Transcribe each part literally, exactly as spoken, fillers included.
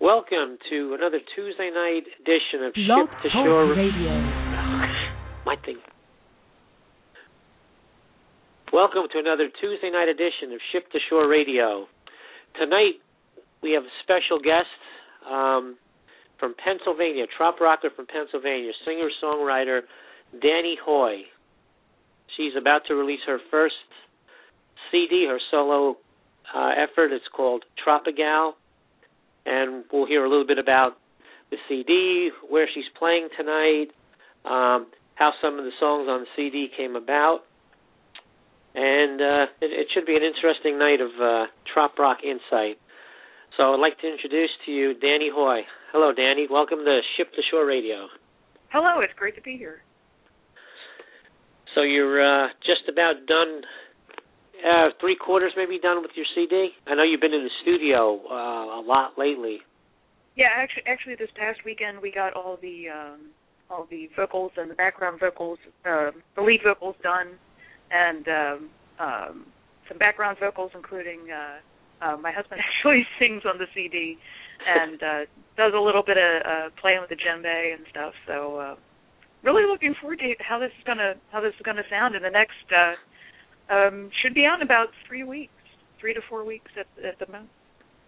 Welcome to another Tuesday night edition of Love Ship to Talk Shore Radio. My thing. Welcome to another Tuesday night edition of Ship to Shore Radio. Tonight we have a special guest um, from Pennsylvania, trop rocker from Pennsylvania, singer-songwriter Danny Hoy. She's about to release her first C D, her solo uh, effort. It's called Tropigal. And we'll hear a little bit about the C D, where she's playing tonight, um, how some of the songs on the C D came about. And uh, it, it should be an interesting night of uh, trop rock insight. So I'd like to introduce to you Danny Hoy. Hello, Danny. Welcome to Ship to Shore Radio. Hello. It's great to be here. So you're uh, just about done, uh, three quarters maybe done with your C D? I know you've been in the studio uh, a lot lately. Yeah, actually, actually, this past weekend we got all the um, all the vocals and the background vocals, uh, the lead vocals done, and um, um, some background vocals, including uh, uh, my husband actually sings on the C D and uh, does a little bit of uh, playing with the djembe and stuff. So. Uh, Really looking forward to how this is gonna how this is gonna sound in the next uh, um, should be out in about three weeks, three to four weeks at, at the most.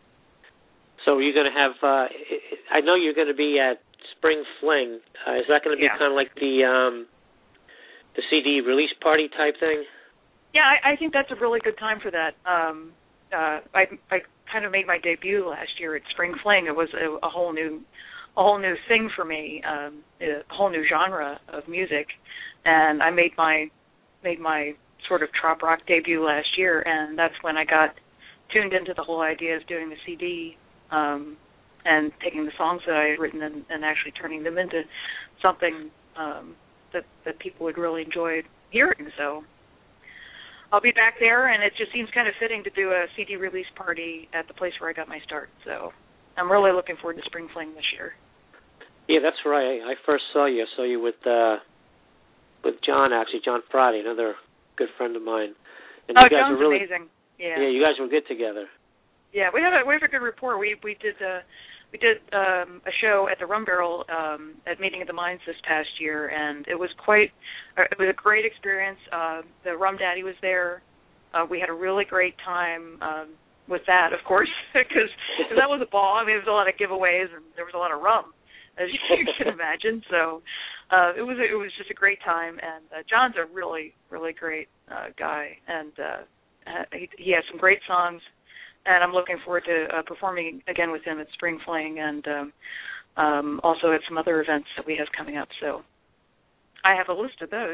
So you're gonna have. Uh, I know you're gonna be at Spring Fling. Uh, is that gonna be yeah. kind of like the um, the C D release party type thing? Yeah, I, I think that's a really good time for that. Um, uh, I I kind of made my debut last year at Spring Fling. It was a, a whole new. a whole new thing for me, um, a whole new genre of music, and I made my made my sort of trop rock debut last year, and that's when I got tuned into the whole idea of doing the C D um, and taking the songs that I had written and, and actually turning them into something um, that that people would really enjoy hearing. So I'll be back there, and it just seems kind of fitting to do a C D release party at the place where I got my start. So I'm really looking forward to Spring Fling this year. Yeah, that's right. I first saw you. I saw you with uh, with John, actually, John Friday, another good friend of mine. And oh, you guys John's were really, amazing. Yeah. Yeah, you guys were good together. Yeah, we have a we have a good rapport. We we did uh, we did um, a show at the Rum Barrel um, at Meeting of the Minds this past year, and it was quite uh, it was a great experience. Uh, the Rum Daddy was there. Uh, we had a really great time. Um, with that, of course, because that was a ball. I mean, there was a lot of giveaways, and there was a lot of rum, as you can imagine. So uh, it was it was just a great time, and uh, John's a really, really great uh, guy, and uh, he, he has some great songs, and I'm looking forward to uh, performing again with him at Spring Fling, and um, um, also at some other events that we have coming up. So I have a list of those.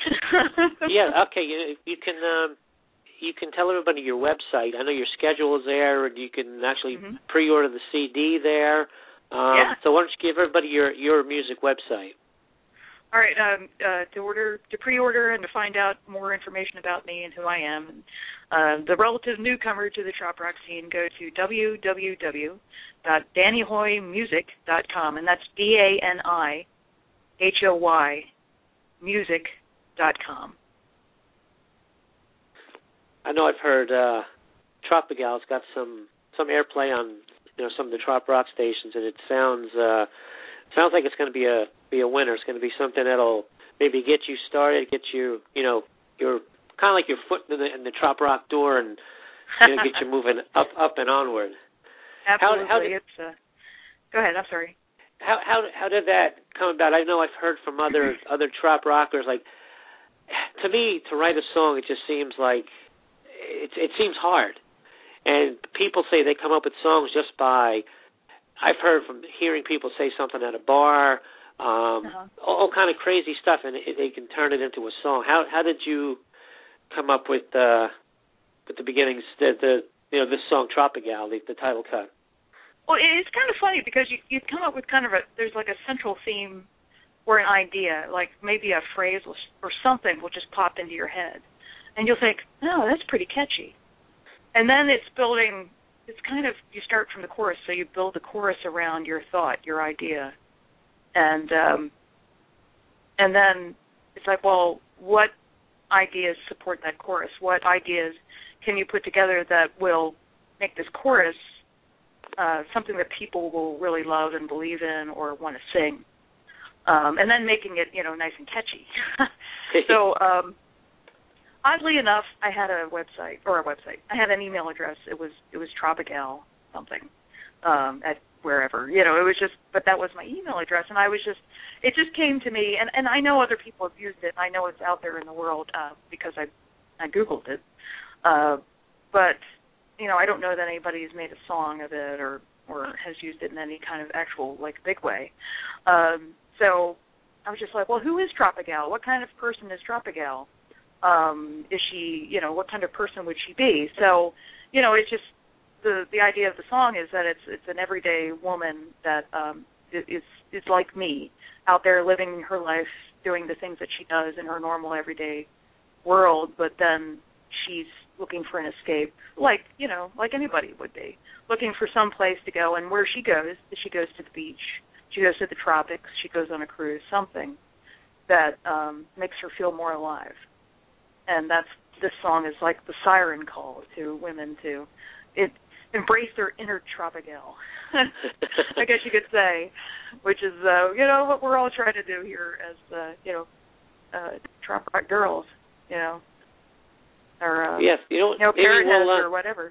Yeah, okay, you, you can... Um... You can tell everybody your website. I know your schedule is there, and you can actually mm-hmm. pre-order the C D there. Um, yeah. So why don't you give everybody your, your music website? All right. Um, uh, to order, to pre-order, and to find out more information about me and who I am, uh, the relative newcomer to the trop rock scene, go to w w w dot danny hoy music dot com, and that's D A N I H O Y music dot com. I know I've heard uh, Tropigal's got some some airplay on you know some of the trop rock stations, and it sounds uh, sounds like it's going to be a be a winner. It's going to be something that'll maybe get you started, get you you know your kind of like your foot in the, in the trop rock door, and you know, get you moving up up and onward. Absolutely, how, how did, it's. Uh, go ahead. I'm sorry. How how how did that come about? I know I've heard from other other trop rockers. Like to me, to write a song, it just seems like It, it seems hard, and people say they come up with songs just by. I've heard from hearing people say something at a bar, um, uh-huh. all, all kind of crazy stuff, and it, they can turn it into a song. How how did you come up with uh, with the beginnings, the, the you know this song Tropigal, the, the title cut? Well, it's kind of funny because you you come up with kind of a there's like a central theme or an idea, like maybe a phrase will, or something will just pop into your head. And you'll think, oh, that's pretty catchy. And then it's building, it's kind of, you start from the chorus, so you build the chorus around your thought, your idea. And um, and then it's like, well, what ideas support that chorus? What ideas can you put together that will make this chorus uh, something that people will really love and believe in or want to sing, um, and then making it, you know, nice and catchy. So, um, oddly enough, I had a website or a website. I had an email address. It was it was Tropigal something um, at wherever, you know. It was just, but that was my email address, and I was just, it just came to me, and, and I know other people have used it. I know it's out there in the world uh, because I I Googled it, uh, but you know, I don't know that anybody's made a song of it or or has used it in any kind of actual like big way. Um, so I was just like, well, who is Tropigal? What kind of person is Tropigal? Um, is she, you know, what kind of person would she be? So, you know, it's just the the idea of the song is that it's it's an everyday woman that um, is is like me, out there living her life, doing the things that she does in her normal everyday world, but then she's looking for an escape, like, you know, like anybody would be, looking for some place to go. And where she goes, she goes to the beach, she goes to the tropics, she goes on a cruise, something that um, makes her feel more alive. And that's, this song is like the siren call to women to it, embrace their inner Tropigal, I guess you could say, which is, uh, you know, what we're all trying to do here as, uh, you know, uh, trop rock girls, you know, or, uh, yes, you know, you know parent we'll, uh, or whatever.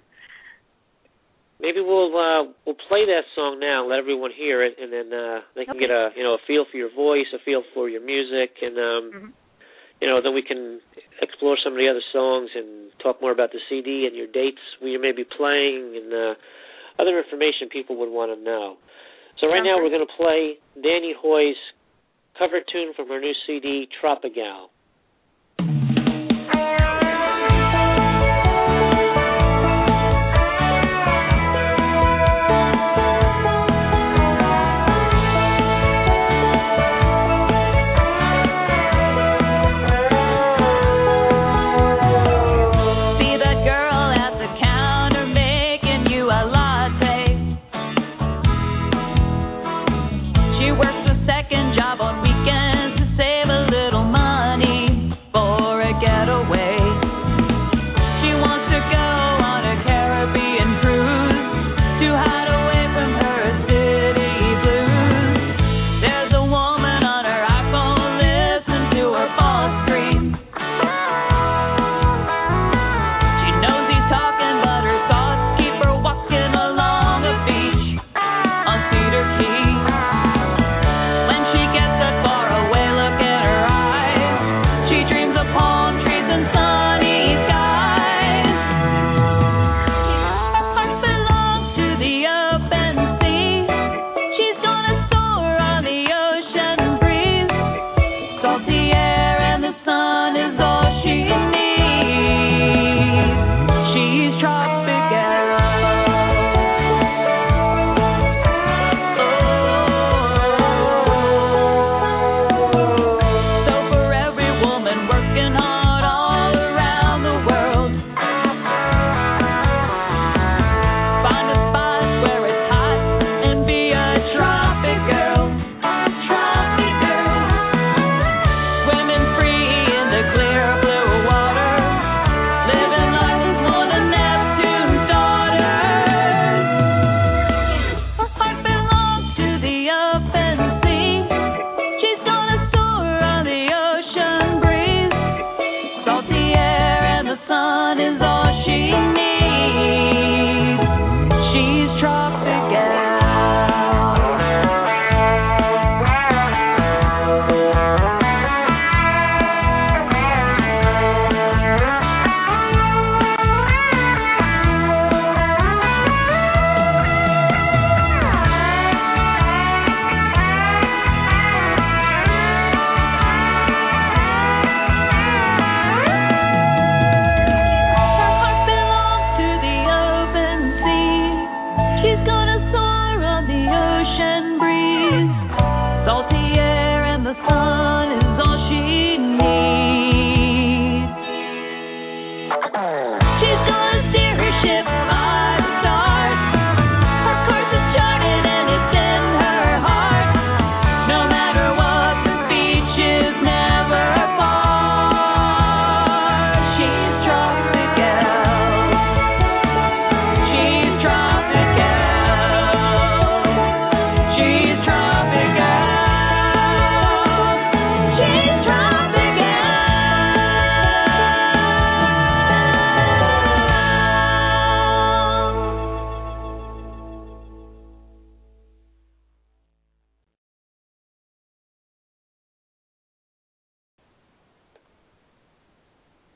Maybe we'll uh, we'll play that song now, let everyone hear it, and then uh, they can okay. get a you know a feel for your voice, a feel for your music, and um, mm-hmm. you know then we can explore some of the other songs and talk more about the C D and your dates where you may be playing and uh, other information people would want to know. So right okay. now we're going to play Danny Hoy's cover tune from her new C D, Tropigal. Job on weekends to save a little money.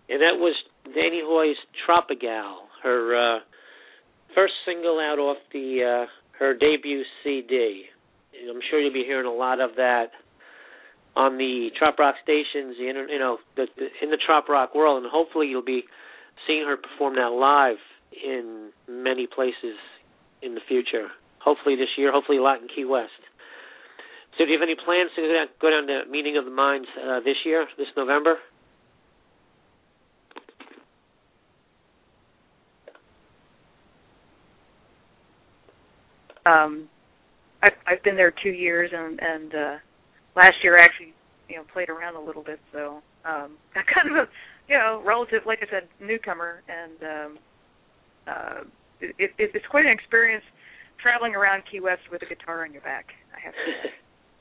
And that was Danny Hoy's Tropigal, her uh, first single out off the uh, her debut C D. And I'm sure you'll be hearing a lot of that on the Trop Rock stations, the inter, you know, the, the, in the Trop Rock world, and hopefully you'll be seeing her perform that live in many places in the future. Hopefully this year, hopefully a lot in Key West. So do you have any plans to go down to Meeting of the Minds uh, this year, this November? Um, I've, I've been there two years, and, and uh, last year I actually, you know, played around a little bit. So um, I'm kind of a, you know, relative, like I said, newcomer, and um, uh, it, it, it's quite an experience traveling around Key West with a guitar on your back, I have to say.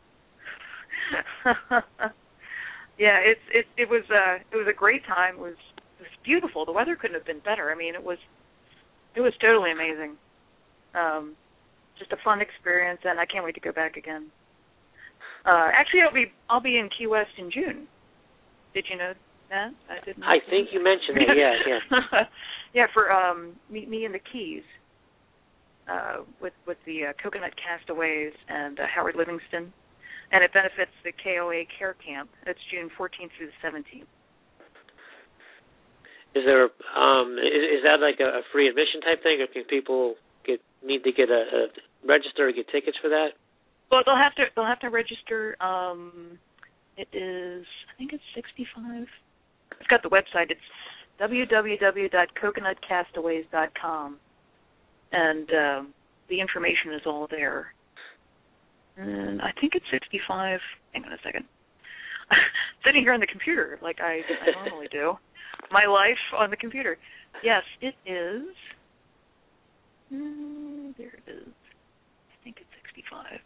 Yeah, it's it it was uh it was a great time. It was it was beautiful. The weather couldn't have been better. I mean, it was it was totally amazing. Um, just a fun experience, and I can't wait to go back again. Uh, actually, I'll be I'll be in Key West in June. Did you know that? I didn't. I think you mentioned that. Yeah, yeah. Yeah, for um, Meet Me in the Keys uh, with with the uh, Coconut Castaways and uh, Howard Livingston. And it benefits the K O A Care Camp. That's June fourteenth through the seventeenth. Is there um is, is that like a, a free admission type thing, or can people get need to get a, a register or get tickets for that? Well, they'll have to they'll have to register. Um, it is I think it's sixty-five. It's got the website. It's w w w dot coconut castaways dot com, and um, the information is all there. And I think it's sixty-five. Hang on a second. Sitting here on the computer like I, I normally do. My life on the computer. Yes, it is. Mm, there it is. I think it's sixty-five.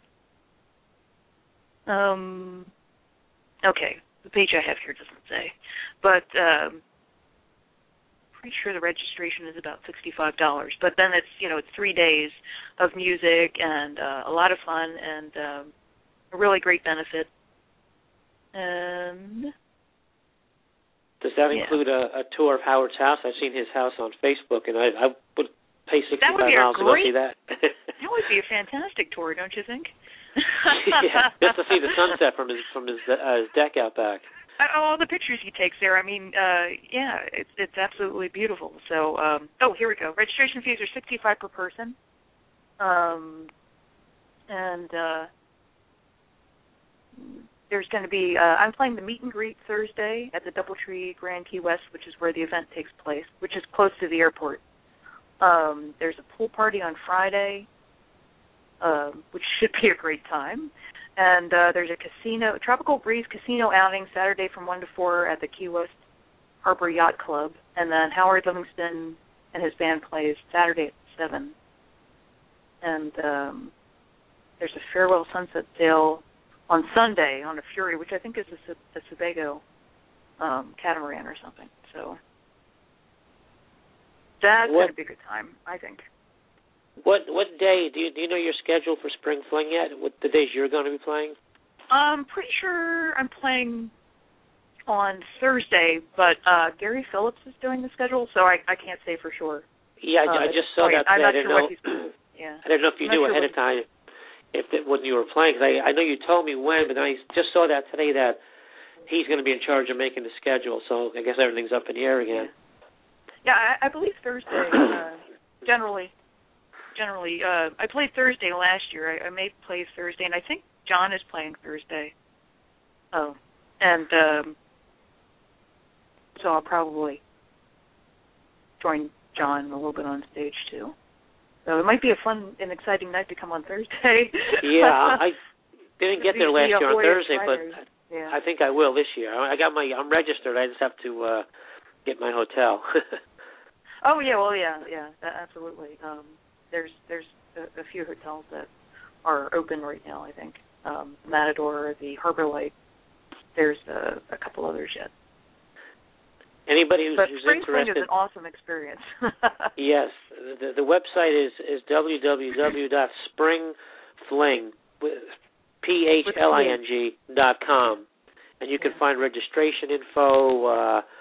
Um. Okay, the page I have here doesn't say, but um, pretty sure the registration is about sixty-five dollars. But then it's you know it's three days of music and uh, a lot of fun and um, a really great benefit. And does that yeah. include a, a tour of Howard's house? I've seen his house on Facebook, and I, I would pay sixty-five dollars to go see that. That would be a fantastic tour, don't you think? Yeah, just to see the sunset from his from his, uh, his deck out back. All the pictures he takes there, I mean, uh, yeah, it's it's absolutely beautiful. So, um, oh, here we go. Registration fees are sixty-five dollars per person, um, and uh, there's going to be. Uh, I'm playing the meet and greet Thursday at the DoubleTree Grand Key West, which is where the event takes place, which is close to the airport. Um, there's a pool party on Friday, uh, which should be a great time. And uh, there's a casino, Tropical Breeze Casino outing Saturday from one to four at the Key West Harbor Yacht Club. And then Howard Livingston and his band plays Saturday at seven. And um, there's a farewell sunset sail on Sunday on a Fury, which I think is a, a Sebago um, catamaran or something. So that's going to be a good time, I think. What what day do you do you know your schedule for Spring Fling yet? What the days you're going to be playing? I'm pretty sure I'm playing on Thursday, but uh, Gary Phillips is doing the schedule, so I, I can't say for sure. Yeah, I, uh, I just saw sorry, that I'm today. not I didn't sure know. what he's, yeah. I didn't know if you I'm knew sure ahead of time if it, when you were playing. Cause I I know you told me when, but I just saw that today that he's going to be in charge of making the schedule. So I guess everything's up in the air again. Yeah, yeah I, I believe Thursday. uh, generally. Generally, uh, I played Thursday last year. I, I may play Thursday, and I think John is playing Thursday. Oh, and um, so I'll probably join John a little bit on stage too. So it might be a fun and exciting night to come on Thursday. Yeah, I didn't get there last the, uh, year on Thursday, Fridays. but yeah. I think I will this year. I got my I'm registered. I just have to uh, get my hotel. Oh yeah, well yeah, yeah, absolutely. Um, There's there's a, a few hotels that are open right now, I think. Um, Matador, the Harbor Light. There's a, a couple others yet. Anybody who's, but who's Spring interested... Fling is an awesome experience. Yes. The, the website is, is w w w dot spring fling, P H L I N G, dot com. And you can find registration info, uh,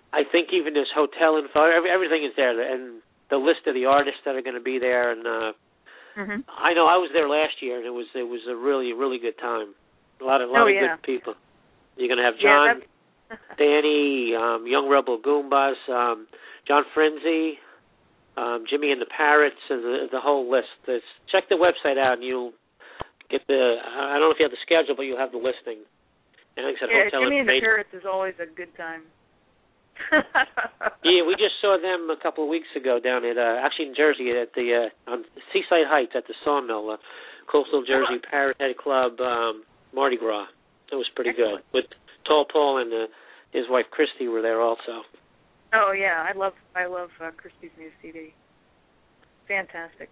I think even there's hotel info. Every, everything is there, and the list of the artists that are going to be there. And uh, mm-hmm. I know I was there last year, and it was it was a really really good time. A lot of a lot oh, of yeah. good people. You're going to have John, yeah, Danny, um, Young Rebel Goombas, um, John Frenzy, um, Jimmy and the Parrots, and the, the whole list. It's, check the website out, and you'll get the. I don't know if you have the schedule, but you'll have the listing. And like I said, yeah, hotel Jimmy and the information. Parrots is always a good time. Yeah, we just saw them a couple of weeks ago down at uh, actually in Jersey at the uh, on Seaside Heights at the Sawmill, uh, Coastal Jersey Parrot Head Club, um, Mardi Gras. It was pretty Excellent. good. With Tall Paul and uh, his wife Christy were there also. Oh yeah, I love I love uh, Christy's new C D. Fantastic.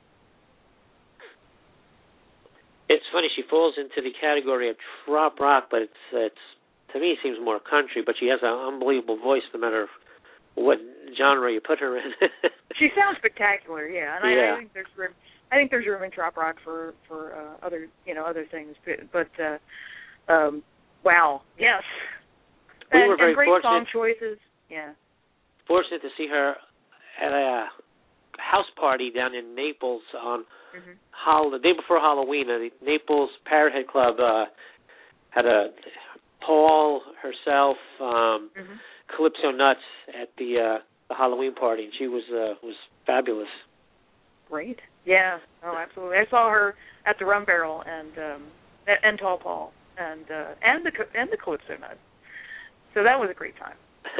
It's funny, she falls into the category of trop rock, but it's it's to me it seems more country. But she has an unbelievable voice, no matter what genre you put her in. She sounds spectacular, yeah, and I, yeah. I think there's room. I think there's room in trop rock for for uh, other you know other things, but, but uh, um, wow, yes, we and, were very and great fortunate. song choices, yeah. Fortunate to see her at a house party down in Naples on mm-hmm. Hol- the day before Halloween. Uh, the Naples Parrot Head Club uh, had a Paul, herself, um, mm-hmm. Calypso Nuts at the uh, the Halloween party, and she was uh, was fabulous. Great, yeah, oh absolutely. I saw her at the Rum Barrel and um, and Tall Paul and uh, and the and the Calypso Nuts. So that was a great time.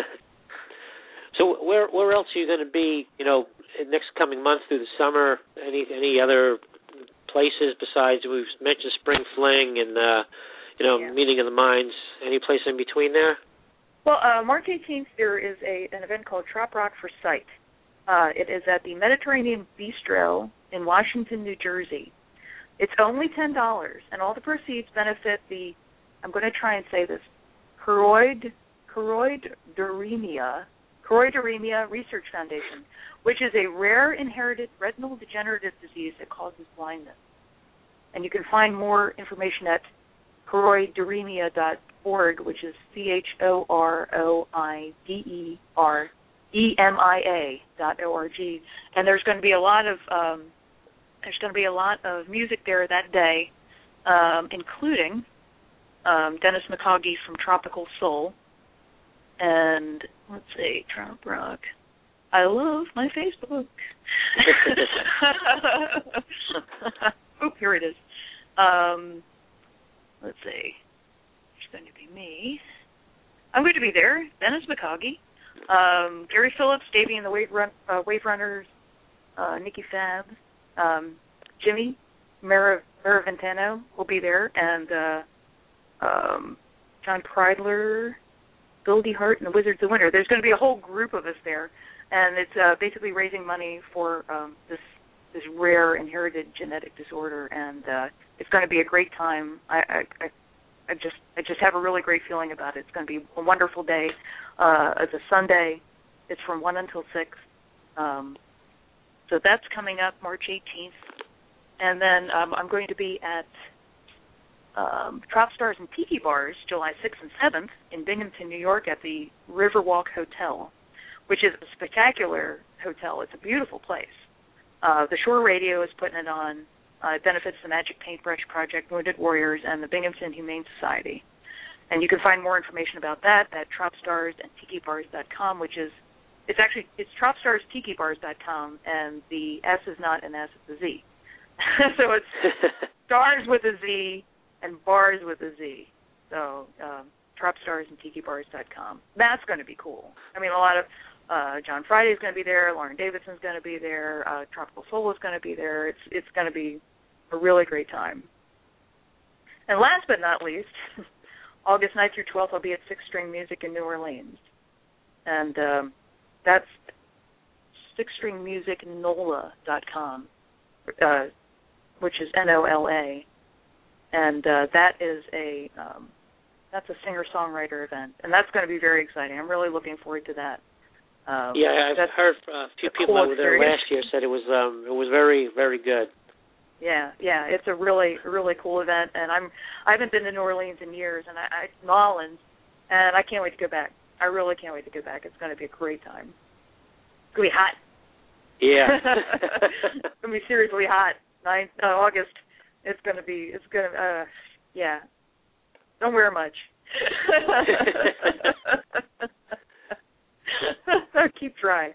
So where where else are you going to be? You know, in next coming months through the summer. Any any other places besides we've mentioned Spring Fling and uh, you know yeah. Meeting of the Minds? Any place in between there? Well, uh, March eighteenth there is a an event called Trop Rock for Sight. Uh, it is at the Mediterranean Bistro in Washington, New Jersey. It's only ten dollars, and all the proceeds benefit the. I'm going to try and say this. Choroid choroideremia. Choroideremia Research Foundation, which is a rare inherited retinal degenerative disease that causes blindness. And you can find more information at choroideremia dot org, which is C H O R O I D E R E M I A dot O R G. And there's going to be a lot of um, there's going to be a lot of music there that day, um, including um, Dennis McCaughey from Tropical Soul. And let's see, Trop Rock. I love my Facebook. Oop, here it is. Um, let's see. It's going to be me. I'm going to be there. Dennis McCaughey, um, Gary Phillips, Davey and the Wave, Run, uh, Wave Runners, uh, Nikki Fab, um, Jimmy, Mara, Mara Ventano will be there, and uh, um, John Kreidler, Goldie Hart and the Wizards of Winter. There's going to be a whole group of us there, and it's uh, basically raising money for um, this this rare inherited genetic disorder, and uh, it's going to be a great time. I, I, I, I just I just have a really great feeling about it. It's going to be a wonderful day. Uh, it's a Sunday. It's from one until six. Um, so that's coming up March eighteenth, and then um, I'm going to be at Um, Trop Stars and Tiki Bars, July sixth and seventh, in Binghamton, New York, at the Riverwalk Hotel, which is a spectacular hotel. It's a beautiful place. Uh, the Shore Radio is putting it on. Uh, it benefits the Magic Paintbrush Project, Wounded Warriors, and the Binghamton Humane Society. And you can find more information about that at trop stars and tiki bars dot com, which is, it's actually, it's trop stars tiki bars dot com, and the S is not an S, it's a Z. So it's stars with a Z, and bars with a Z. So um, trop stars and tiki bars dot com. That's going to be cool. I mean, a lot of uh, John Friday is going to be there. Lauren Davidson's going to be there. Uh, Tropical Soul is going to be there. It's it's going to be a really great time. And last but not least, August ninth through twelfth, I'll be at Six String Music in New Orleans, and um, that's six string music nola dot com, uh, which is N O L A. And uh, that is a um, that's a singer-songwriter event, and that's going to be very exciting. I'm really looking forward to that. Um, yeah, I've heard uh, a few people cool that were there last year said it was um, it was very very good. Yeah, yeah, it's a really really cool event, and I'm I haven't been to New Orleans in years, and I, I New Orleans, and I can't wait to go back. I really can't wait to get back. It's going to be a great time. It's going to be hot. Yeah. It's going to be seriously hot. ninth, uh, August. It's going to be, it's going to, uh, yeah. Don't wear much. Keep dry.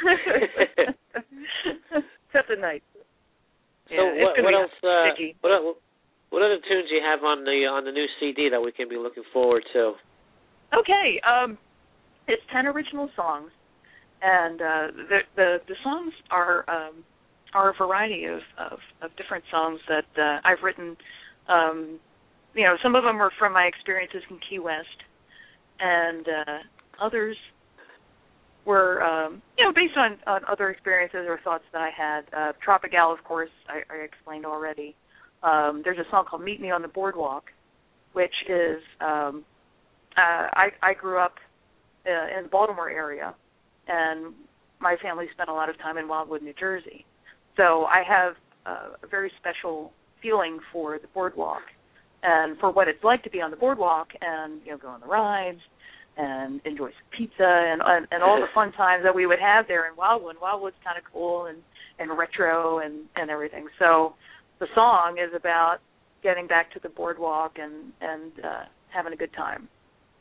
Except at night. So yeah, what, what else? Uh, sticky. what, what other tunes do you have on the on the new C D that we can be looking forward to? Okay, um, it's ten original songs, and uh, the, the the songs are um, are a variety of, of, of different songs that uh, I've written. Um, you know, some of them are from my experiences in Key West, and uh, others were, um, you know, based on, on other experiences or thoughts that I had. Uh, Tropical, of course, I, I explained already. Um, there's a song called Meet Me on the Boardwalk, which is, um, uh, I, I grew up uh, in the Baltimore area, and my family spent a lot of time in Wildwood, New Jersey. So I have uh, a very special feeling for the boardwalk and for what it's like to be on the boardwalk and, you know, go on the rides and enjoy some pizza and, and and all the fun times that we would have there in Wildwood. Wildwood's kind of cool and, and retro and, and everything. So the song is about getting back to the boardwalk and, and uh, having a good time.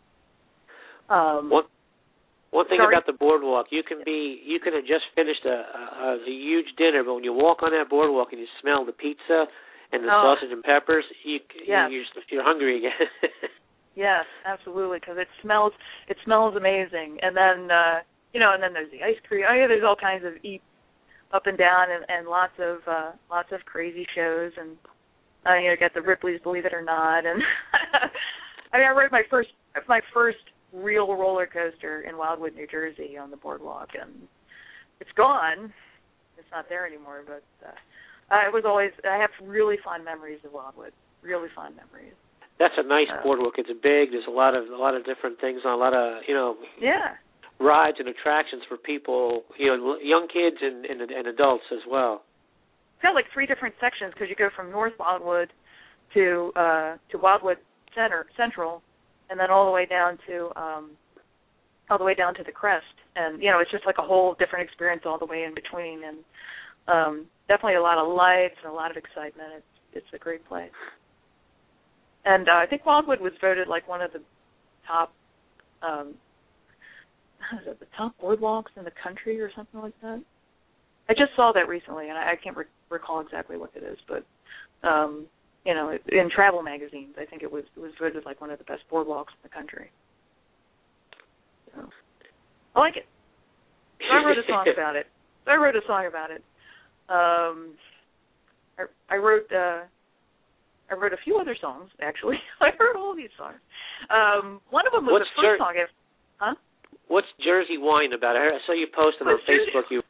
Um, one, one thing sorry? about the boardwalk, you can be, you can have just finished a, a, a huge dinner, but when you walk on that boardwalk and you smell the pizza and the oh, sausage and peppers, you, yes. you you're, you're hungry again. Yes, absolutely, because it smells it smells amazing. And then uh, you know, and then there's the ice cream. Oh yeah, there's all kinds of eats up and down, and, and lots of uh, lots of crazy shows. And uh, you know, got the Ripley's Believe It or Not. And I mean, I rode my first my first real roller coaster in Wildwood, New Jersey, on the boardwalk, and it's gone. It's not there anymore, but uh, uh, it was always. I have really fond memories of Wildwood. Really fond memories. That's a nice boardwalk. It's big. There's a lot of a lot of different things on, a lot of, you know, yeah, rides and attractions for people, you know, young kids and, and, and adults as well. It's got like three different sections because you go from North Wildwood to uh, to Wildwood Center Central, and then all the way down to um, all the way down to the crest. And you know, it's just like a whole different experience all the way in between. And um, definitely a lot of lights and a lot of excitement. It's it's a great place. And uh, I think Wildwood was voted like one of the top, um, is it the top boardwalks in the country or something like that. I just saw that recently, and I, I can't re- recall exactly what it is, but um, you know, it, in travel magazines, I think it was it was voted like one of the best boardwalks in the country. So, I like it. So I wrote a song about it. So I wrote a song about it. Um, I, I wrote. Uh, I wrote a few other songs, actually. I wrote all these songs. Um, one of them was What's the first Jer- song I... Huh? What's Jersey Wine about? I saw you posting on Facebook. You.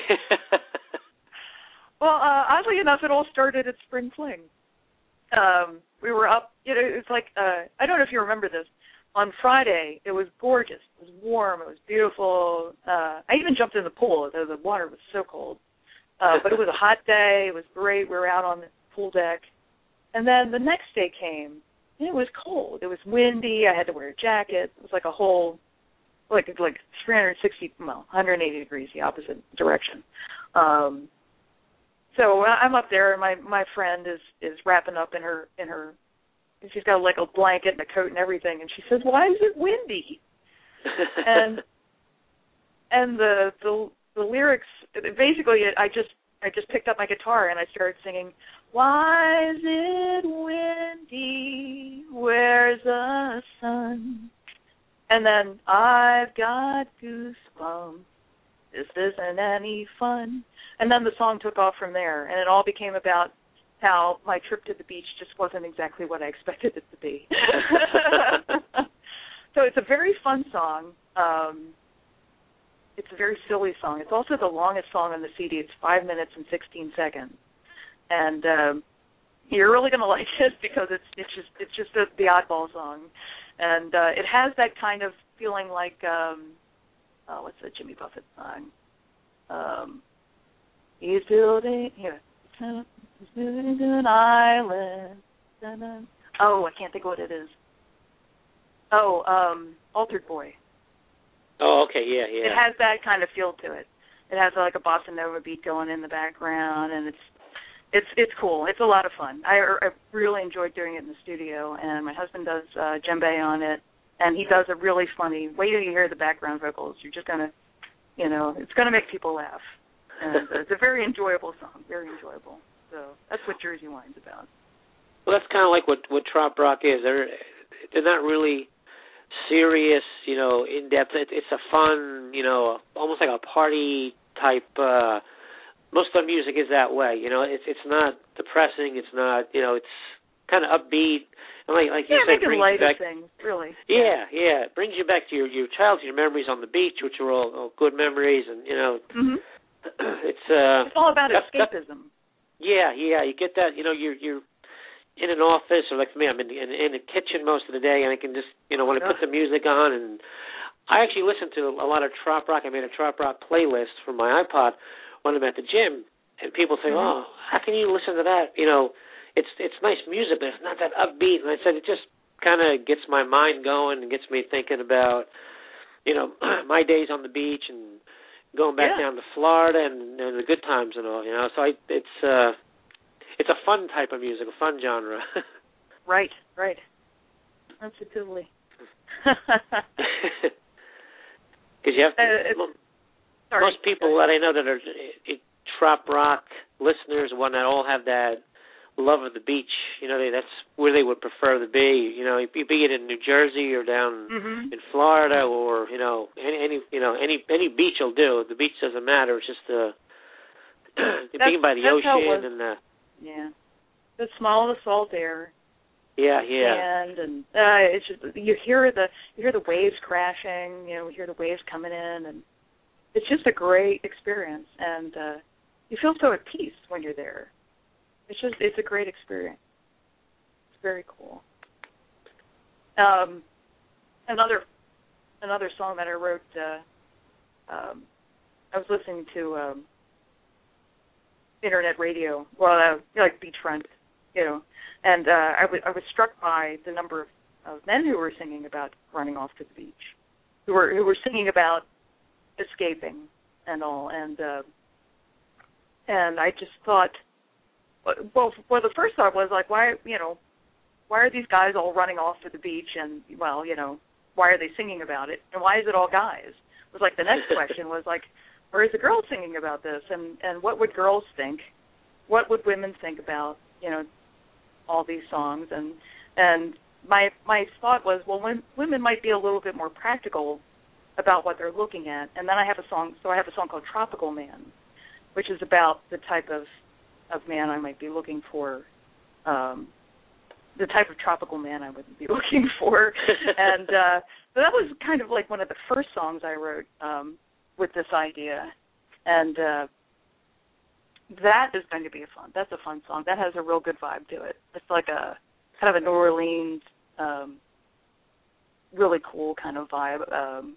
Well, uh, oddly enough, it all started at Spring Fling. Um, we were up, you know, it's like, uh, I don't know if you remember this. On Friday, it was gorgeous. It was warm. It was beautiful. Uh, I even jumped in the pool, though the water was so cold. Uh, but it was a hot day. It was great. We were out on the pool deck. And then the next day came, and it was cold. It was windy. I had to wear a jacket. It was like a whole, like like three hundred sixty, well, one hundred eighty degrees, the opposite direction. Um, so I'm up there, and my, my friend is, is wrapping up in her in her. She's got like a blanket and a coat and everything, and she says, "Why is it windy?" and and the the the lyrics, basically, I just I just picked up my guitar and I started singing. Why is it windy? Where's the sun? And then I've got goosebumps. This isn't any fun. And then the song took off from there, and it all became about how my trip to the beach just wasn't exactly what I expected it to be. So it's a very fun song. Um, it's a very silly song. It's also the longest song on the C D. It's five minutes and sixteen seconds. And um, you're really going to like it because it's it's just it's just a, the oddball song, and uh, it has that kind of feeling like um, oh, what's the Jimmy Buffett song? Um, he's building here. He's building an island. Da-da. Oh, I can't think of what it is. Oh, um, Altered Boy. Oh, okay, yeah, yeah. It has that kind of feel to it. It has like a bossa nova beat going in the background, and it's it's it's cool. It's a lot of fun. I, I really enjoyed doing it in the studio, and my husband does uh, djembe on it, and he does a really funny. Wait till you hear the background vocals. You're just gonna, you know, it's gonna make people laugh. And uh, it's a very enjoyable song, very enjoyable. So that's what Jersey Wine's about. Well, that's kind of like what what trop rock is. They're they're not really serious, you know, in depth. It, it's a fun, you know, almost like a party type. Uh, most of the music is that way, you know. It's it's not depressing. It's not, you know, it's kind of upbeat. And like like yeah, you said, making brings light you back, of things, really. Yeah, yeah, it brings you back to your your childhood, your memories on the beach, which are all, all good memories, and you know, mm-hmm. it's uh, it's all about that, escapism. That, yeah, yeah, you get that. You know, you're you're in an office, or like for me, I'm in the, in, in the kitchen most of the day, and I can just, you know, when I put the music on, and I actually listen to a lot of trop rock. I made a trop rock playlist for my iPod when I'm at the gym, and people say, mm-hmm. "Oh, how can you listen to that?" You know, it's it's nice music, but it's not that upbeat. And I said it just kind of gets my mind going and gets me thinking about, you know, my days on the beach and going back yeah. down to Florida and, and the good times and all. You know, so I, it's. uh It's a fun type of music, a fun genre. Right, right. Absolutely. Because you have to, uh, sorry, most people that I know that are it, trop rock listeners and whatnot all have that love of the beach. You know, they, that's where they would prefer to be. You know, be it in New Jersey or down mm-hmm. in Florida, or you know, any, any you know any any beach will do. The beach doesn't matter. It's just the being by the ocean and the. Yeah, the smell of the salt air. Yeah, yeah. And and uh, it's just you hear the you hear the waves crashing. You know, you hear the waves coming in, and it's just a great experience. And uh, you feel so at peace when you're there. It's just it's a great experience. It's very cool. Um, another another song that I wrote. Uh, um, I was listening to. Um, internet radio, well, uh, like beachfront, you know, and uh, I, w- I was struck by the number of, of men who were singing about running off to the beach, who were who were singing about escaping and all, and uh, and I just thought, well, well, the first thought was like, why, you know, why are these guys all running off to the beach, and well, you know, why are they singing about it, and why is it all guys? It was like the next question was like, where is the girl singing about this, and, and what would girls think? What would women think about, you know, all these songs? And and my my thought was, well, when, women might be a little bit more practical about what they're looking at. And then I have a song, so I have a song called Tropical Man, which is about the type of, of man I might be looking for, um, the type of tropical man I would be looking for. And uh, so that was kind of like one of the first songs I wrote, um, with this idea, and uh, that is going to be a fun. That's a fun song. That has a real good vibe to it. It's like a kind of a New Orleans, um, really cool kind of vibe. Um,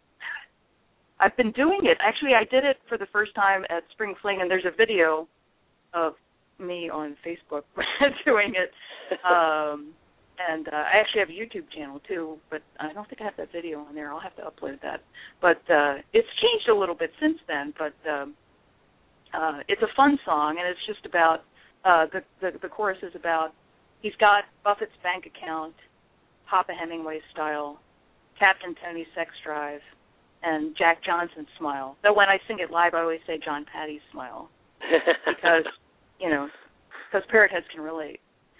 I've been doing it. Actually, I did it for the first time at Spring Fling, and there's a video of me on Facebook doing it. Um, And uh, I actually have a YouTube channel, too, but I don't think I have that video on there. I'll have to upload that. But uh, it's changed a little bit since then, but um, uh, it's a fun song, and it's just about, uh, the, the, the chorus is about, he's got Buffett's bank account, Papa Hemingway style, Captain Tony's sex drive, and Jack Johnson's smile. Though when I sing it live, I always say John Patty's smile, because, you know, because parrot heads can relate.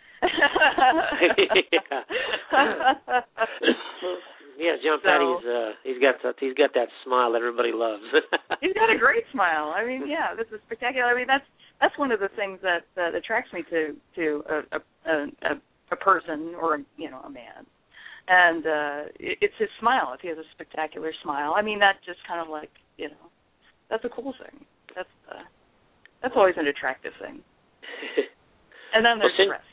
yeah. yeah, John so, Patty's uh, he's got that, he's got that smile that everybody loves. He's got a great smile. I mean, yeah, this is spectacular. I mean, that's that's one of the things that that attracts me to to a a, a, a person or you know a man, and uh, it, it's his smile. If he has a spectacular smile, I mean, that just kind of like you know, that's a cool thing. That's uh, that's always an attractive thing. And then there's well, since, the rest.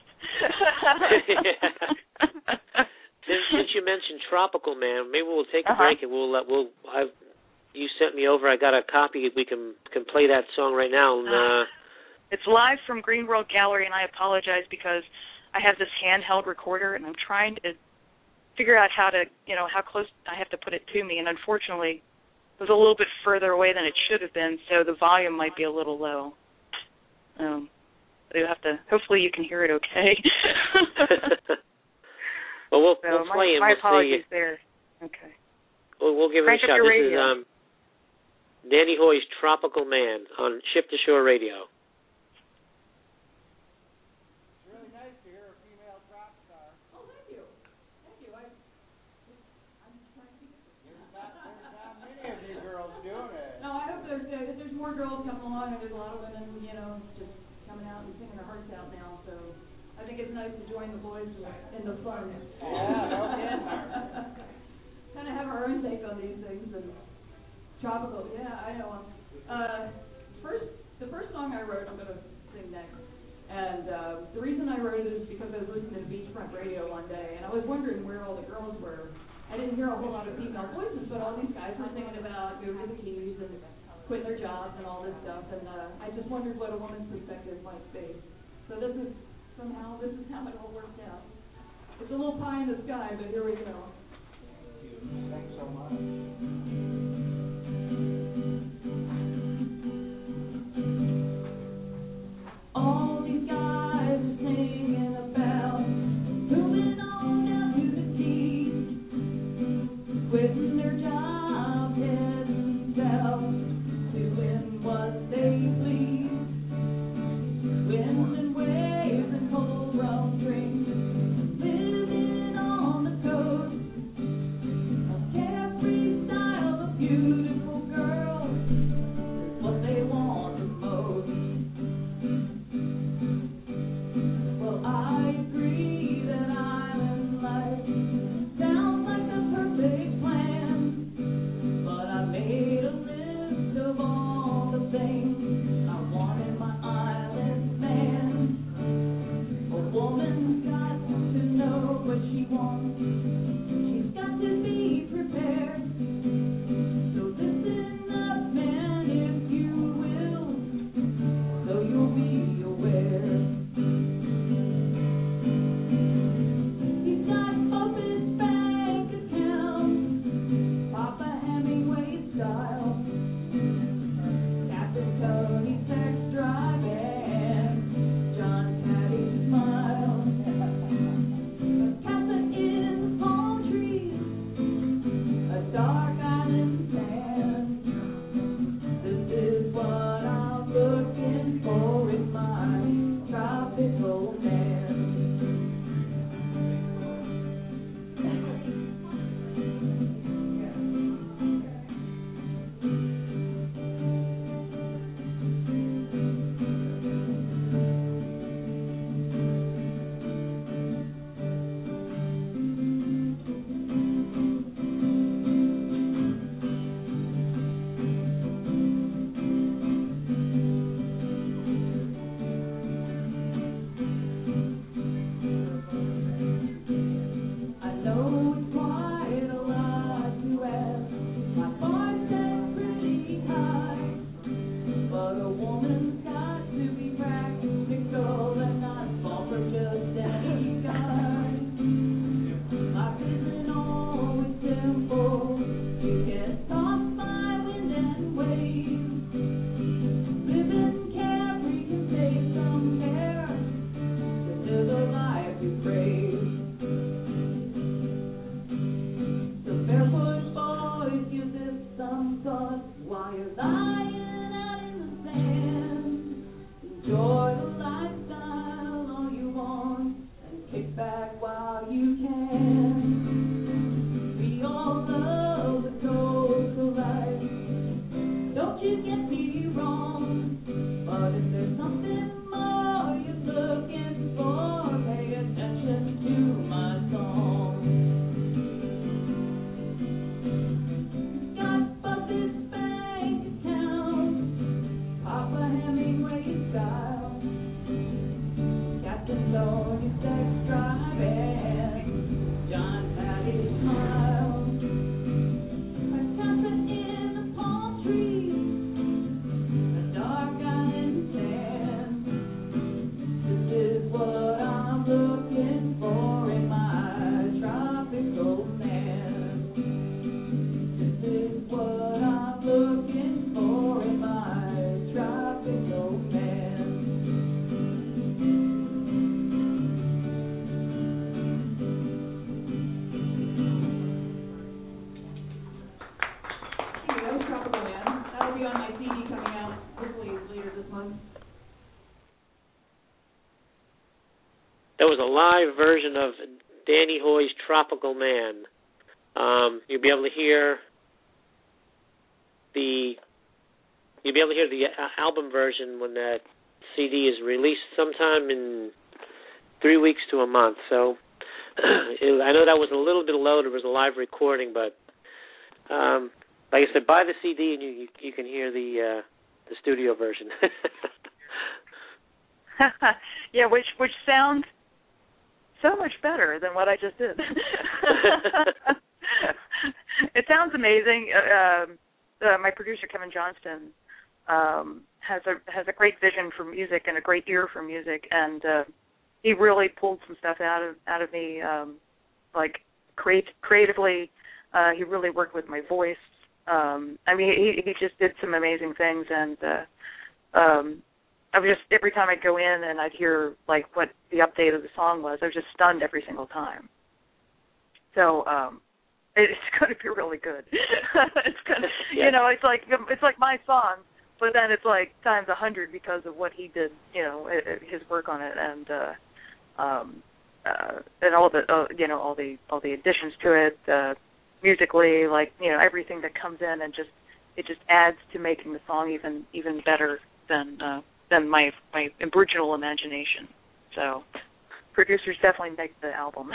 since, since you mentioned Tropical Man, maybe we'll take a uh-huh. break and we'll uh, we'll I've, you sent me over. I got a copy. We can can play that song right now. And, uh, it's live from Green World Gallery, and I apologize because I have this handheld recorder and I'm trying to figure out how to, you know, how close I have to put it to me. And unfortunately, it was a little bit further away than it should have been, so the volume might be a little low. Um, you have to. Hopefully, you can hear it okay. Well, we'll, so we'll my, play it. My we'll apologies see. there. Okay. We'll, we'll give Crank it a up shot. Your This radio. is um, Danny Hoy's Tropical Man on Ship to Shore Radio. It's really nice to hear a female rock star. Oh, thank you. Thank you. I, I'm trying to get There's not, there's not many of you girls doing it. No, I hope there's, uh, there's more girls coming along, and there's a lot of women, you know, just coming out and singing their hearts out now, so I think it's nice to join the boys in the fun. Yeah, no kidding. Kind of have our own take on these things, and tropical, yeah, I know. Uh, first, the first song I wrote, I'm going to sing next, and uh, the reason I wrote it is because I was listening to Beachfront Radio one day, and I was wondering where all the girls were. I didn't hear a whole lot of female voices, but all these guys were singing about moving to the Keys and quitting their jobs and all this stuff, and uh, I just wondered what a woman's perspective might be. So this is, somehow, this is how it all worked out. It's a little pie in the sky, but here we go. Thanks so much. All these guys are singing about moving on down to the Keys, quitting their job, heading south, doing what they please, winds and waves and cold rum drinks, living on the coast of Capri style was a live version of Danny Hoy's Tropical Man. Um, you'll be able to hear the you'll be able to hear the uh, album version when that C D is released sometime in three weeks to a month. So it, I know that was a little bit low. There was a live recording, but um, like I said, buy the C D and you you, you can hear the uh, the studio version. Yeah, which which sounds so much better than what I just did. It sounds amazing. Uh, uh, my producer Kevin Johnston um, has a has a great vision for music and a great ear for music, and uh, he really pulled some stuff out of out of me, um, like create creatively. Uh, he really worked with my voice. Um, I mean, he he just did some amazing things, and uh, um, I was just every time I'd go in and I'd hear like what the update of the song was, I was just stunned every single time. So um, it's going to be really good. It's going to, yeah. You know, it's like it's like my song, but then it's like times a hundred because of what he did. You know, his work on it, and uh, um, uh, and all the uh, you know all the all the additions to it, uh, musically, like you know everything that comes in and just it just adds to making the song even even better than. Uh, than my my original imagination. So producers definitely make the album.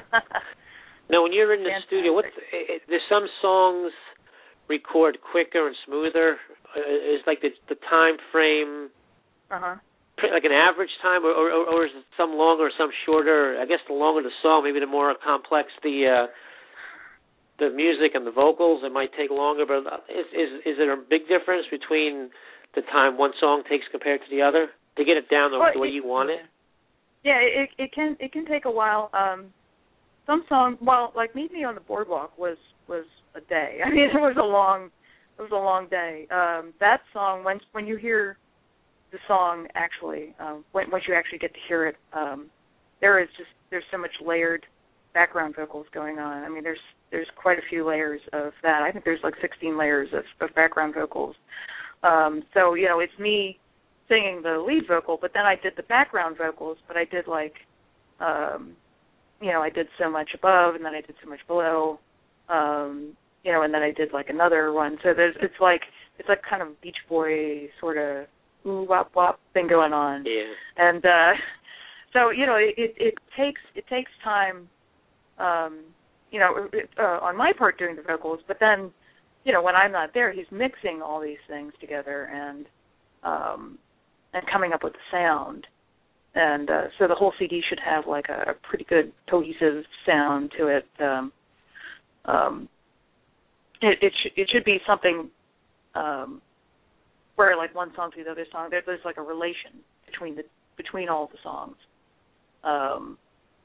Now, when you're in the Fantastic. studio, what's, it, there's some songs record quicker and smoother. Uh, is like the the time frame, uh-huh. like an average time, or, or or is it some longer or some shorter? I guess the longer the song, maybe the more complex the uh, the music and the vocals. It might take longer, but is is is there a big difference between the time one song takes compared to the other to get it down the, well, the way it, you want it? Yeah, it it can it can take a while. Um, some songs, well, like "Meet Me on the Boardwalk" was was a day. I mean, it was a long it was a long day. Um, that song, when when you hear the song actually, um, when once you actually get to hear it, um, there is just there's so much layered background vocals going on. I mean, there's there's quite a few layers of that. I think there's like sixteen layers of, of background vocals. Um, so, you know, it's me singing the lead vocal, but then I did the background vocals, but I did like, um, you know, I did so much above, and then I did so much below, um, you know, and then I did like another one. So there's, it's like, it's like kind of Beach Boy sort of ooh wop wop thing going on. Yeah. And uh, so, you know, it, it, it takes it takes time, um, you know, it, uh, on my part doing the vocals, but then. You know, when I'm not there, he's mixing all these things together and um, and coming up with the sound. And uh, so the whole C D should have like a, a pretty good cohesive sound to it. Um, um, it it, sh- it should be something um, where like one song to the other song, there, there's like a relation between the between all the songs. Um,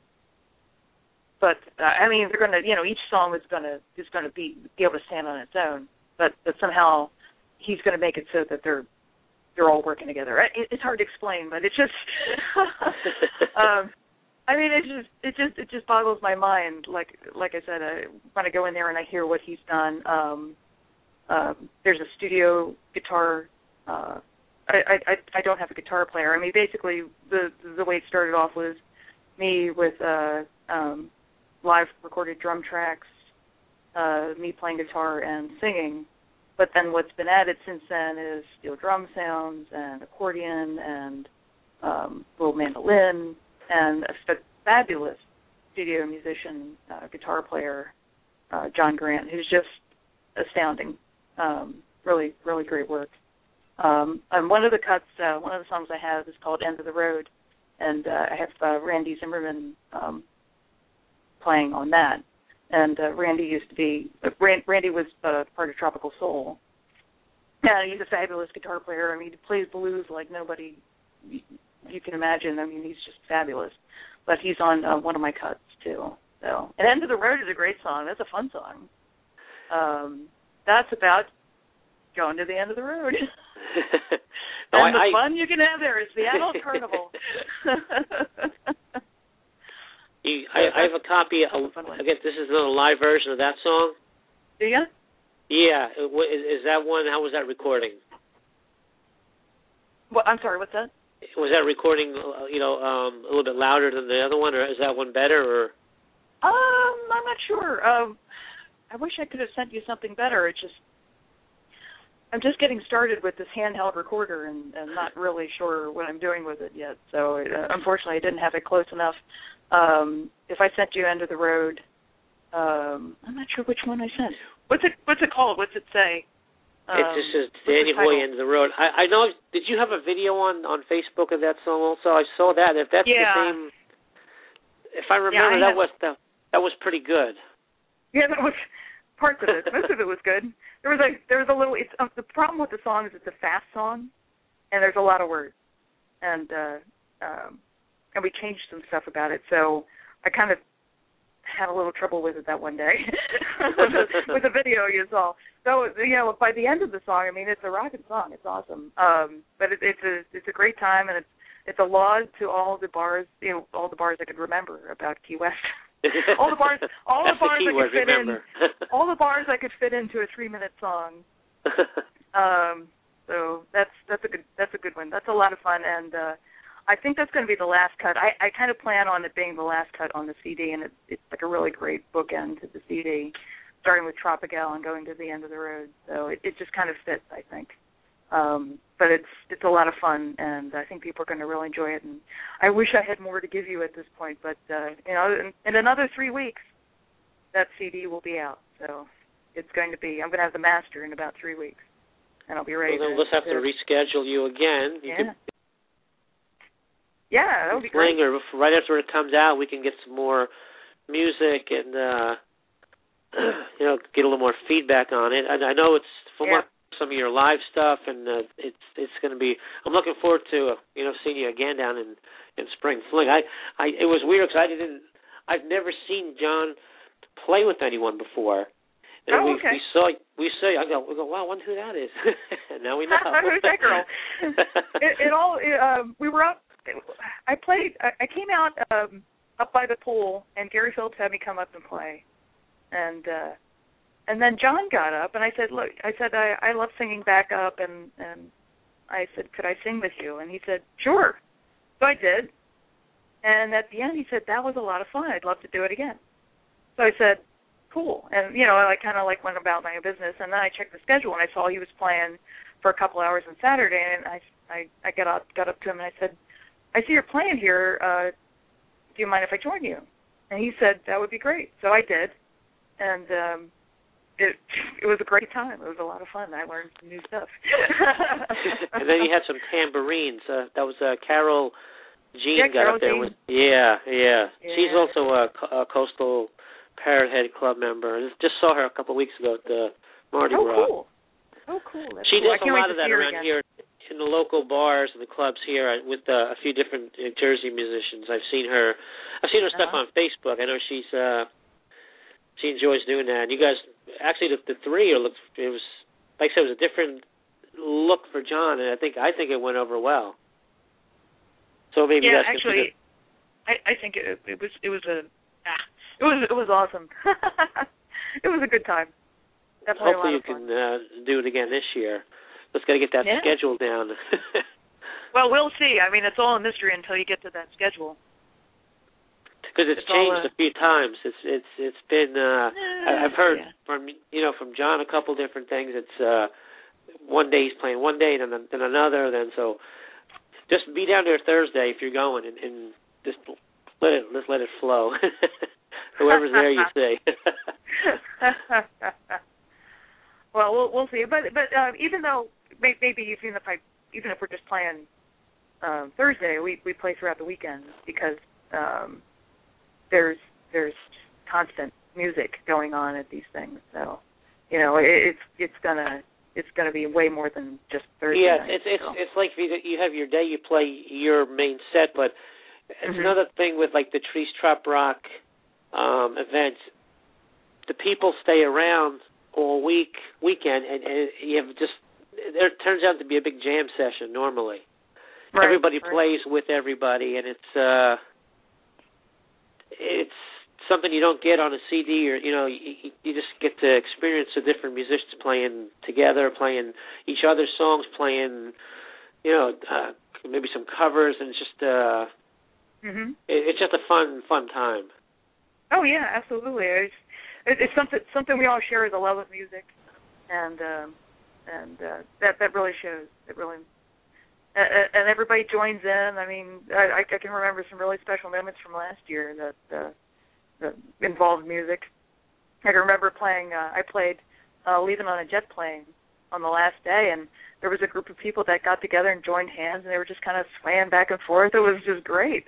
But uh, I mean, they're gonna, you know, each song is gonna is gonna be be able to stand on its own. But but somehow he's gonna make it so that they're they're all working together. It, it's hard to explain, but it's just, um, I mean, it just it just it just boggles my mind. Like like I said, I, when I go in there and I hear what he's done, um, uh, there's a studio guitar. Uh, I, I I don't have a guitar player. I mean, basically the the way it started off was me with uh, um, live recorded drum tracks, uh, me playing guitar and singing. But then what's been added since then is steel drum sounds and accordion and um, little mandolin and a fabulous studio musician, uh, guitar player, uh, John Grant, who's just astounding. Um, really, really great work. Um, and one of the cuts, uh, one of the songs I have is called End of the Road, and uh, I have uh, Randy Zimmerman um, playing on that. And uh, Randy used to be, uh, Randy was uh, part of Tropical Soul. Yeah, he's a fabulous guitar player. I mean, he plays blues like nobody you, you can imagine. I mean, he's just fabulous. But he's on uh, one of my cuts, too. So, and End of the Road is a great song. That's a fun song. Um, that's about going to the end of the road. no, and I, the I... fun you can have there is the adult carnival. You, I, I have a copy. Of, I guess this is a live version of that song. Do you? Yeah. Is, is that one? How was that recording? Well, I'm sorry. What's that? Was that recording, you know, um, a little bit louder than the other one, or is that one better? Or um, I'm not sure. Um, I wish I could have sent you something better. It's just I'm just getting started with this handheld recorder, and, and not really sure what I'm doing with it yet. So uh, unfortunately, I didn't have it close enough. Um, if I sent you End of the Road, um, I'm not sure which one I sent. What's it What's it called? What's it say? Um, it just says Danny Hoy, End of the Road. I, I know. Did you have a video on, on Facebook of that song also? I saw that. If that's yeah. the same, if I remember, yeah, I that have, was the, that was pretty good. Yeah, that was parts of it. Most of it was good. There was a there was a little. It's uh, the problem with the song is it's a fast song, and there's a lot of words, and uh, um, and we changed some stuff about it. So I kind of had a little trouble with it that one day with, the, with the video you saw. So you know, by the end of the song, I mean, it's a rocking song. It's awesome. Um, but it, it's a it's a great time, and it's it's a laud to all the bars, you know, all the bars I could remember about Key West. all the bars, all the bars the I could fit remember. in, all the bars I could fit into a three-minute song. Um, so that's that's a good that's a good one. That's a lot of fun, and uh, I think that's going to be the last cut. I, I kind of plan on it being the last cut on the C D, and it, it's like a really great bookend to the C D, starting with Tropical and going to the End of the Road. So it, it just kind of fits, I think. Um, but it's it's a lot of fun, and I think people are going to really enjoy it. And I wish I had more to give you at this point, but uh, you know, in, in another three weeks, that C D will be out. So it's going to be. I'm going to have the master in about three weeks, and I'll be ready. Well, then to, let's have to, to reschedule you again. You yeah. could yeah, that would be great. Or right after it comes out, we can get some more music and uh, you know, get a little more feedback on it. I, I know it's from yeah. what. Some of your live stuff, and uh, it's it's going to be. I'm looking forward to uh, you know seeing you again down in, in Spring Fling. I, I it was weird because I didn't. I've never seen John play with anyone before. And oh, we, okay. We saw we saw. I go. We go. Wow, I wonder who that is. And now we know. Who's that girl? it, it all. It, um, we were up. I played. I, I came out um, up by the pool, and Gary Phillips had me come up and play, and. Uh, And then John got up, and I said, look, I said, I, I love singing backup, and, and I said, could I sing with you? And he said, sure. So I did. And at the end, he said, that was a lot of fun. I'd love to do it again. So I said, cool. And, you know, I kind of, like, went about my business, and then I checked the schedule, and I saw he was playing for a couple hours on Saturday, and I, I, I got, up, got up to him, and I said, I see you're playing here. Uh, do you mind if I join you? And he said, that would be great. So I did. And, um, It it was a great time. It was a lot of fun. I learned some new stuff. And then you had some tambourines. Uh, that was uh, Carol Jean yeah, got Carol up there. Jean. With, yeah, yeah, yeah. She's also a, a Coastal Parrot Head Club member. I just saw her a couple of weeks ago at the Mardi oh, Gras. Cool. Oh, cool. That's she cool. does I a can't lot wait of to that see her around again. here in the local bars and the clubs here with uh, a few different New Jersey musicians. I've seen her. I've seen her stuff uh-huh. on Facebook. I know she's. Uh, She enjoys doing that. And you guys, actually, the, the three are. It was like I said, it was a different look for John, and I think I think it went over well. So maybe yeah, that's actually, I, I think it, it was it was a ah, it was it was awesome. It was a good time. Definitely Hopefully, a lot you of fun. can uh, do it again this year. Let's got to get that yeah. schedule down. Well, we'll see. I mean, it's all a mystery until you get to that schedule. Because it's, it's changed all, uh, a few times. It's it's it's been. Uh, uh, I've heard yeah. from you know from John a couple different things. It's uh, one day he's playing one day, then then another. Then so just be down there Thursday if you're going, and, and just let it just let it flow. Whoever's there, you say. Well, we'll we'll see. But but uh, even though maybe even if I even if we're just playing um, Thursday, we we play throughout the weekend because. Um, There's there's constant music going on at these things, so you know it, it's it's gonna it's gonna be way more than just Thursday. Yeah, night, it's it's so. it's like you have your day, you play your main set, but it's mm-hmm. another thing with like the Trees Trop Rock um, events. The people stay around all week weekend, and, and you have just there turns out to be a big jam session normally. Right, everybody right. plays with everybody, and it's. Uh, It's something you don't get on a C D, or you know, you, you just get to experience the different musicians playing together, playing each other's songs, playing, you know, uh, maybe some covers, and it's just uh, mhm. it, it's just a fun fun time. Oh yeah, absolutely. It's it's something something we all share is a love of music, and um, and uh, that that really shows. It really. And everybody joins in. I mean, I, I can remember some really special moments from last year that, uh, that involved music. I can remember playing, uh, I played uh, Leaving on a Jet Plane on the last day, and there was a group of people that got together and joined hands, and they were just kind of swaying back and forth. It was just great.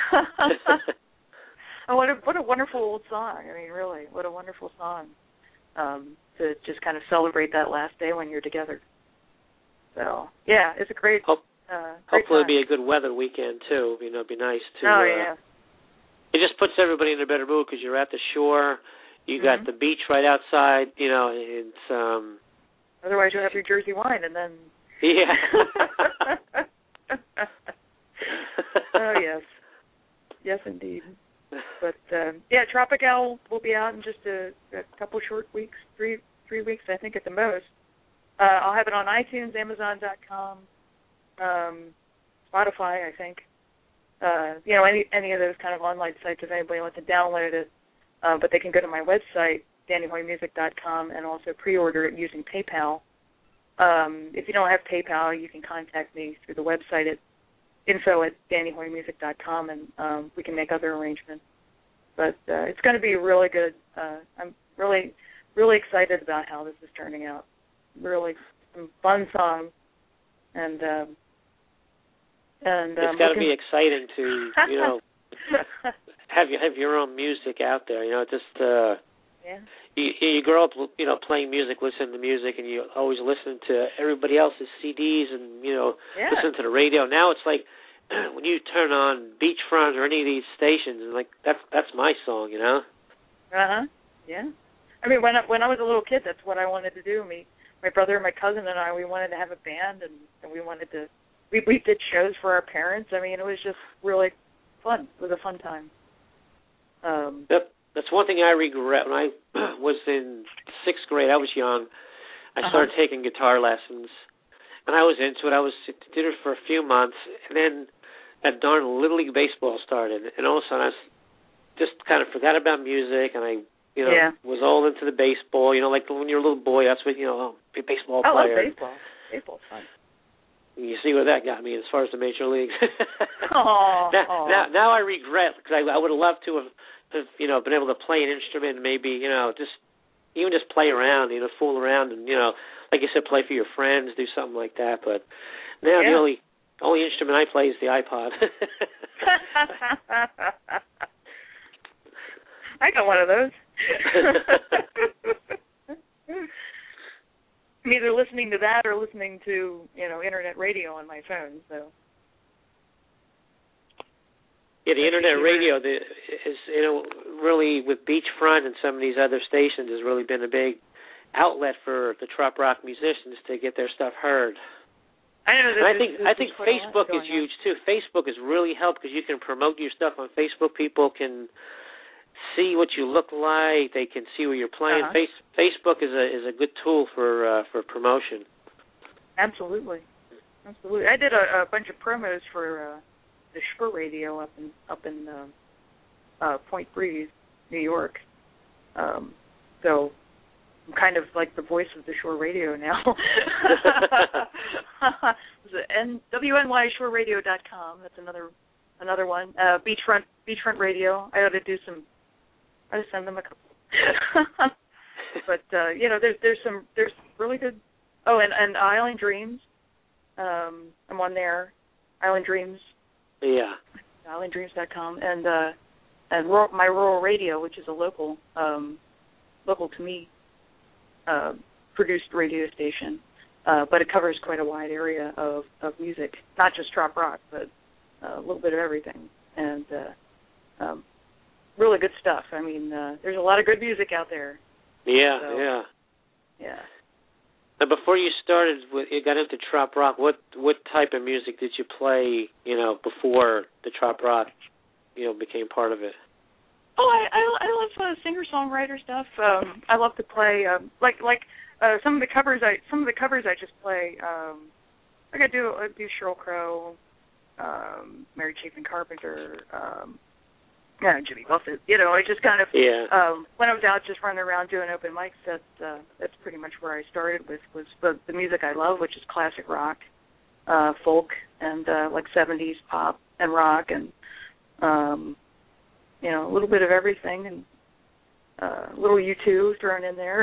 And what a, what a wonderful old song. I mean, really, what a wonderful song um, to just kind of celebrate that last day when you're together. So, yeah, it's a great... Hope- Uh, Hopefully it'll be a good weather weekend, too. You know, it'd be nice to... Oh, uh, yeah. It just puts everybody in a better mood because you're at the shore, you mm-hmm. got the beach right outside, you know, it's... um Otherwise you'll have your Jersey wine and then... Yeah. Oh, yes. Yes, indeed. But, um, yeah, Tropic Owl will be out in just a, a couple short weeks, three three weeks, I think, at the most. Uh, I'll have it on iTunes, Amazon dot com, Um, Spotify, I think. Uh, you know, any any of those kind of online sites if anybody wants to download it. Uh, but they can go to my website, danny hoy music dot com, and also pre-order it using PayPal. Um, if you don't have PayPal, you can contact me through the website at info at danny hoy music dot com, and um, we can make other arrangements. But uh, it's going to be really good. Uh, I'm really, really excited about how this is turning out. Really some fun songs. And um, and um, it's got to be exciting to you know have you have your own music out there. You know, just uh, yeah. You you grow up you know playing music, listening to music, and you always listen to everybody else's C Ds and you know yeah. listen to the radio. Now it's like when you turn on Beachfront or any of these stations, and like that's that's my song. You know. Uh huh. Yeah. I mean, when I, when I was a little kid, that's what I wanted to do. Me. My brother and my cousin and I, we wanted to have a band, and, and we wanted to, we, we did shows for our parents. I mean, it was just really fun. It was a fun time. Um, yep. That's one thing I regret. When I was in sixth grade, I was young, I uh-huh. started taking guitar lessons, and I was into it. I was did it for a few months, and then that darn Little League Baseball started, and all of a sudden I was just kind of forgot about music, and I You know, yeah. was all into the baseball. You know, like when you're a little boy, that's what, you know, be a baseball I player. love baseball. Baseball's fun. You see where that got me as far as the major leagues. Aww, now, aww. now, now I regret, because I, I would have loved to have, have, you know, been able to play an instrument, maybe, you know, just even just play around, you know, fool around, and, you know, like you said, play for your friends, do something like that. But now yeah. the only only instrument I play is the iPod. I got one of those. I'm either listening to that or listening to, you know, internet radio on my phone. So. Yeah, the internet radio the, is, you know, really with Beachfront and some of these other stations has really been a big outlet for the trop rock musicians to get their stuff heard. I know. And I think I think Facebook is huge too. Facebook has really helped because you can promote your stuff on Facebook. People can see what you look like. They can see where you're playing. Uh-huh. Face, Facebook is a is a good tool for uh, for promotion. Absolutely, absolutely. I did a, a bunch of promos for uh, the Shore Radio up in up in uh, uh, Point Breeze, New York. Um, so I'm kind of like the voice of the Shore Radio now. and W N Y shore radio dot com. That's another another one. Uh, Beachfront Beachfront Radio. I ought to do some. I ought to send them a couple. But uh, you know, there's there's some there's really good. Oh, and, and Island Dreams. Um, I'm on there. Island Dreams. Yeah. island dreams dot com and uh, and rural, my rural radio, which is a local um, local to me uh, produced radio station, uh, but it covers quite a wide area of, of music, not just trop rock, but uh, a little bit of everything, and uh, um, really good stuff. I mean, uh, there's a lot of good music out there. Yeah, so, yeah. Yeah. Now, before you started, you got into trop rock. What what type of music did you play? You know, before the trop rock, you know, became part of it. Oh, I I, I love uh, singer songwriter stuff. Um, I love to play um, like like uh, some of the covers. I some of the covers I just play. Um, like I do I do Sheryl Crow, um, Mary Chapin Carpenter, um, yeah, Jimmy Buffett. You know, I just kind of yeah. um, when I was out just running around doing open mics. That uh, that's pretty much where I started with was the, the music I love, which is classic rock, uh, folk, and uh, like seventies pop and rock, and um, you know, a little bit of everything, and uh, a little U two thrown in there.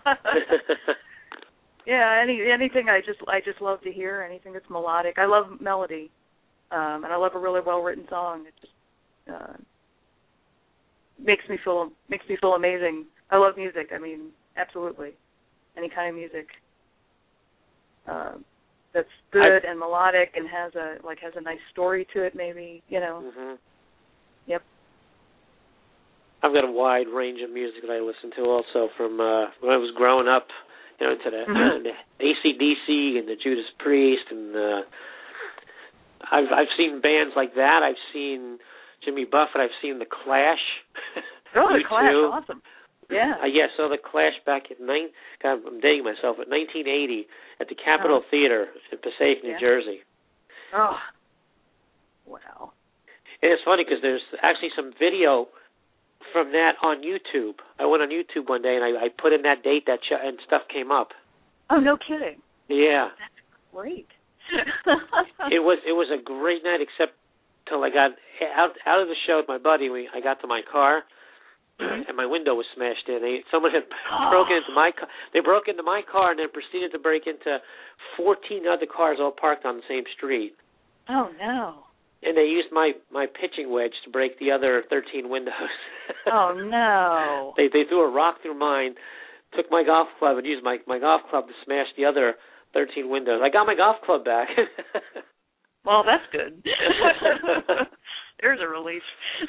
Yeah, any anything I just I just love to hear, anything that's melodic. I love melody, um, and I love a really well written song. It just uh, makes me feel makes me feel amazing. I love music. I mean, absolutely, any kind of music uh, that's good I, and melodic and has a like has a nice story to it. Maybe you know. Mm-hmm. Yep. I've got a wide range of music that I listen to. Also, from uh, when I was growing up. You know, into the, mm-hmm. the A C D C and the Judas Priest, and uh, I've I've seen bands like that. I've seen Jimmy Buffett. I've seen the Clash. Oh, the Clash, awesome! Yeah. Uh, yeah, so the Clash back in nine. God, I'm dating myself. At nineteen eighty, at the Capitol oh. Theater in Passaic, New yeah. Jersey. Oh, wow! And it's funny because there's actually some video from that on YouTube. I went on YouTube one day and I, I put in that date that ch- and stuff came up. Oh, no kidding. Yeah. That's great. it was it was a great night except till I got out out of the show with my buddy. We I got to my car mm-hmm. and my window was smashed in. They, someone had oh. broken into my car. They broke into my car and then proceeded to break into fourteen other cars all parked on the same street. Oh no. And they used my, my pitching wedge to break the other thirteen windows. Oh, no. They they threw a rock through mine, took my golf club, and used my, my golf club to smash the other thirteen windows. I got my golf club back. Well, that's good. There's a relief.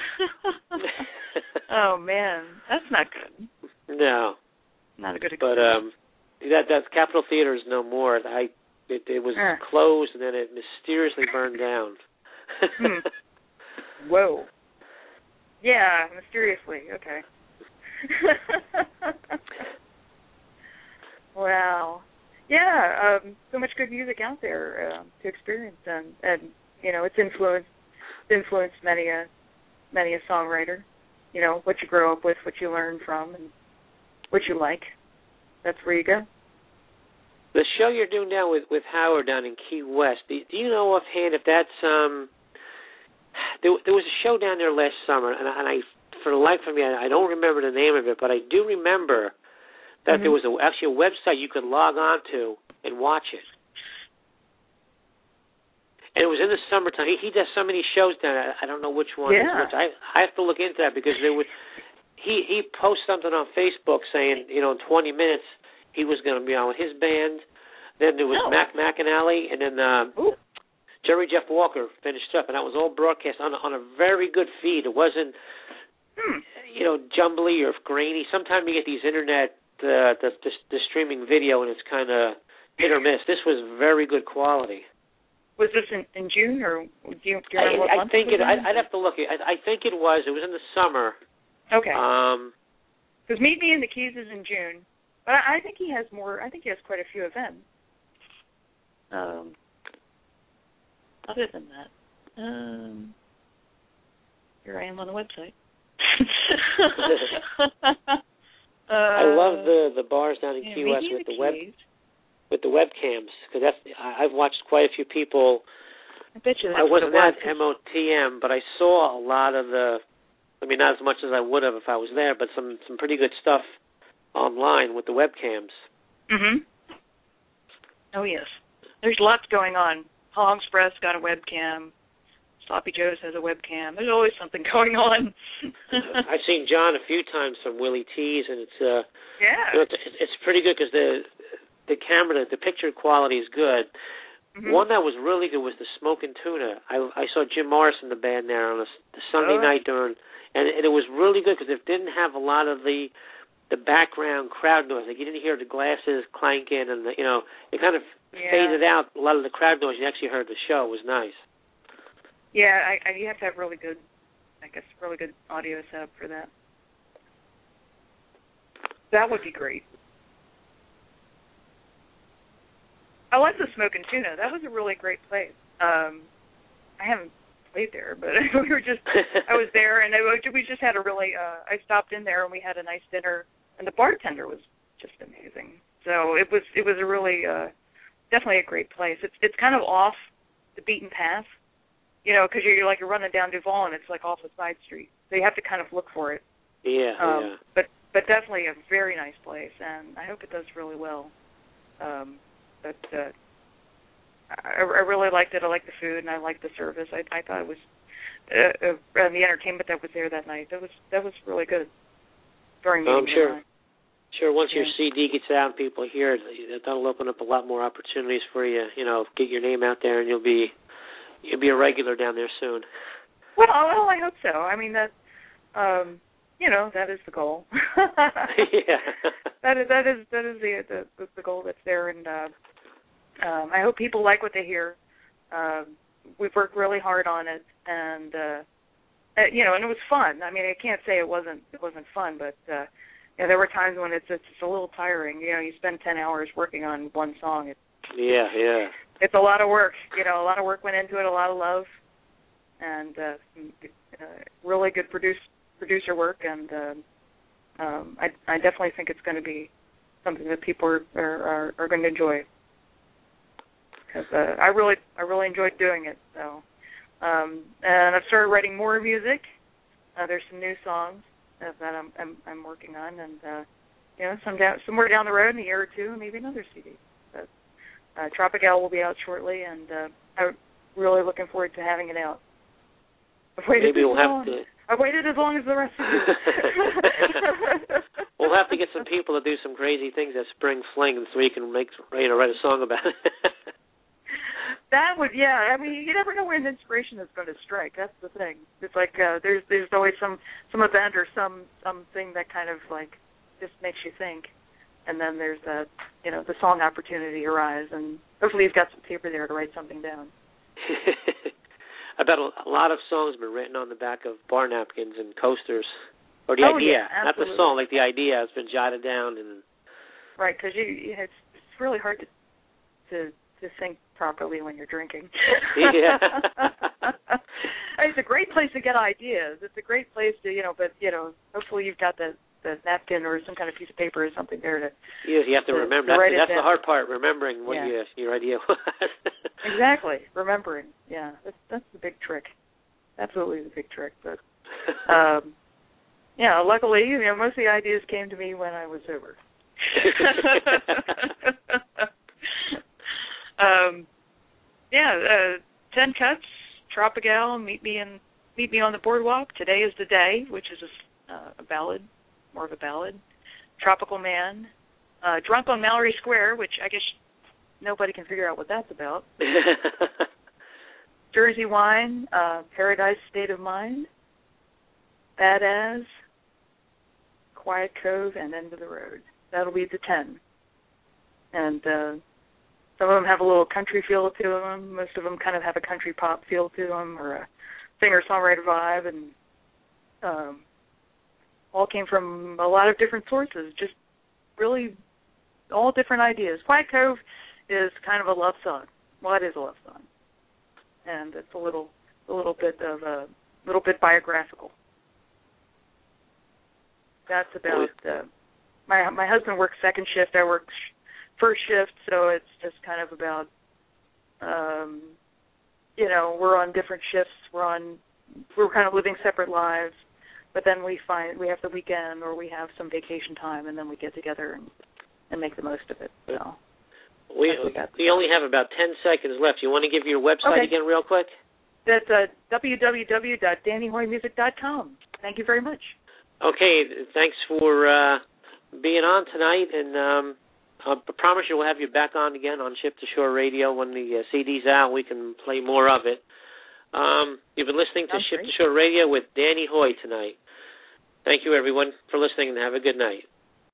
Oh, man. That's not good. No. Not a good But experience. um, that, that Capitol Theater is no more. I It, it was uh. closed, and then it mysteriously burned down. hmm. Whoa. Yeah, mysteriously. Okay. Wow. Yeah, um, so much good music out there uh, to experience, and, and you know, it's influenced influenced many a many a songwriter. You know, what you grow up with, what you learn from, and what you like. That's where you go. The show you're doing now with, with Howard down in Key West, do, do you know offhand if that's um? There, there was a show down there last summer, and I, and I for the life of me, I, I don't remember the name of it, but I do remember that mm-hmm. there was a, actually a website you could log on to and watch it. And it was in the summertime. He, he does so many shows down there. I don't know which one. Yeah. Which. I I have to look into that because there was he he posted something on Facebook saying, you know, in twenty minutes he was going to be on with his band. Then there was oh. Mac McAnally, and then uh, Jerry Jeff Walker finished up, and that was all broadcast on on a very good feed. It wasn't, hmm. you know, jumbly or grainy. Sometimes you get these internet uh, the, the the streaming video, and it's kind of hit or miss. This was very good quality. Was this in, in June, or do you, do you remember I, what month I think it it. I'd, I'd have to look. I, I think it was. It was in the summer. Okay. Um, because Meet Me in the Keys is in June, but I, I think he has more. I think he has quite a few events. Um, other than that, um, here I am on the website. uh, I love the the bars down in yeah, Key West with the, the web with the webcams, because that's I, I've watched quite a few people. I bet you. That's I wasn't what at M O T M, but I saw a lot of the. I mean, not as much as I would have if I was there, but some some pretty good stuff online with the webcams. Mhm. Oh yes, there's lots going on. Hall Express got a webcam. Sloppy Joe's has a webcam. There's always something going on. I've seen John a few times from Willie T's, and it's uh, yeah, you know, it's, it's pretty good because the the camera, the, the picture quality is good. Mm-hmm. One that was really good was the Smokin' Tuna. I I saw Jim Morrison the band there on a the Sunday oh. night during, and, and it was really good because it didn't have a lot of the the background crowd noise. Like you didn't hear the glasses clanking, and the, you know it kind of yeah. faded out a lot of the crowd noise. You actually heard the show. It was nice. Yeah, I, I, you have to have really good, I guess, really good audio setup for that. That would be great. I like the Smokin' Tuna. That was a really great place. Um, I haven't played there, but we were just I was there, and it, we just had a really. Uh, I stopped in there, and we had a nice dinner, and the bartender was just amazing. So it was it was a really uh, definitely a great place. It's it's kind of off the beaten path, you know, because you're like you're running down Duval, and it's like off a side street, so you have to kind of look for it. Yeah, um, yeah. But but definitely a very nice place, and I hope it does really well. Um, but uh, I, I really liked it. I liked the food, and I liked the service. I, I thought it was uh, uh, and the entertainment that was there that night. That was that was really good. During well, I'm meeting sure. night. Sure. Once Yeah. your C D gets out and people hear it, that'll open up a lot more opportunities for you. You know, get your name out there, and you'll be you'll be a regular down there soon. Well, well, I hope so. I mean that. Um, you know, that is the goal. Yeah. That is that is that is the the, the goal that's there, and uh, um, I hope people like what they hear. Um, we've worked really hard on it, and uh, uh, you know, and it was fun. I mean, I can't say it wasn't it wasn't fun, but uh, you know, there were times when it's it's a little tiring. You know, you spend ten hours working on one song. It, Yeah, yeah. It's a lot of work. You know, a lot of work went into it, a lot of love, and uh, uh, really good produce, producer work, and uh, um, I, I definitely think it's going to be something that people are are, are going to enjoy. Because uh, I really I really enjoyed doing it. So, um, and I've started writing more music. Uh, there's some new songs uh, that I'm, I'm I'm working on, and uh, you know, some down, somewhere down the road in a year or two, maybe another C D. But uh, Tropical will be out shortly, and uh, I'm really looking forward to having it out. I've waited Maybe we'll long. have to. I've waited as long as the rest of you. We'll have to get some people to do some crazy things at Spring Fling so we can make ready to write a song about it. That would, yeah. I mean, you never know when inspiration is going to strike. That's the thing. It's like uh, there's there's always some some event or some something that kind of like just makes you think, and then there's that, you know, the song opportunity arise, and hopefully you've got some paper there to write something down. I bet a lot of songs have been written on the back of bar napkins and coasters, or the oh, idea, yeah, not the song, like the idea has been jotted down. And right, because you, you it's, it's really hard to to to think properly when you're drinking. Yeah. It's a great place to get ideas. It's a great place to, you know, but, you know, hopefully you've got the, the napkin or some kind of piece of paper or something there to Yes, you have to, to remember. To that's that's the hard part, remembering what yeah. you, your idea was. Exactly, remembering. Yeah, that's that's the big trick. Absolutely the big trick. But, um, yeah, luckily, you know, most of the ideas came to me when I was sober. Um, yeah, uh, ten cuts, Tropical, meet me in, meet me on the boardwalk. Today is the day, which is a, uh, a ballad, more of a ballad. Tropical Man, uh, Drunk on Mallory Square, which I guess nobody can figure out what that's about. Jersey Wine, uh, Paradise State of Mind, Bad As, Quiet Cove, and End of the Road. That'll be the ten. And uh, some of them have a little country feel to them. Most of them kind of have a country pop feel to them, or a singer-songwriter vibe, and um, all came from a lot of different sources, just really all different ideas. Quiet Cove is kind of a love song. Well, it is a love song, and it's a little, a little bit of a little bit biographical. That's about. Uh, my my husband works second shift. I work sh- first shift, so it's just kind of about, um, you know, we're on different shifts. We're on, we're kind of living separate lives, but then we find we have the weekend or we have some vacation time, and then we get together and, and make the most of it. So we we only have about ten seconds left. You want to give your website okay. again, real quick? That's uh, w w w dot danny hoy music dot com. Thank you very much. Okay, thanks for uh, being on tonight, and um, I promise you we'll have you back on again on Ship to Shore Radio when the uh, C D's out. We can play more of it. Um, you've been listening to Sounds Ship great. to Shore Radio with Danny Hoy tonight. Thank you, everyone, for listening, and have a good night.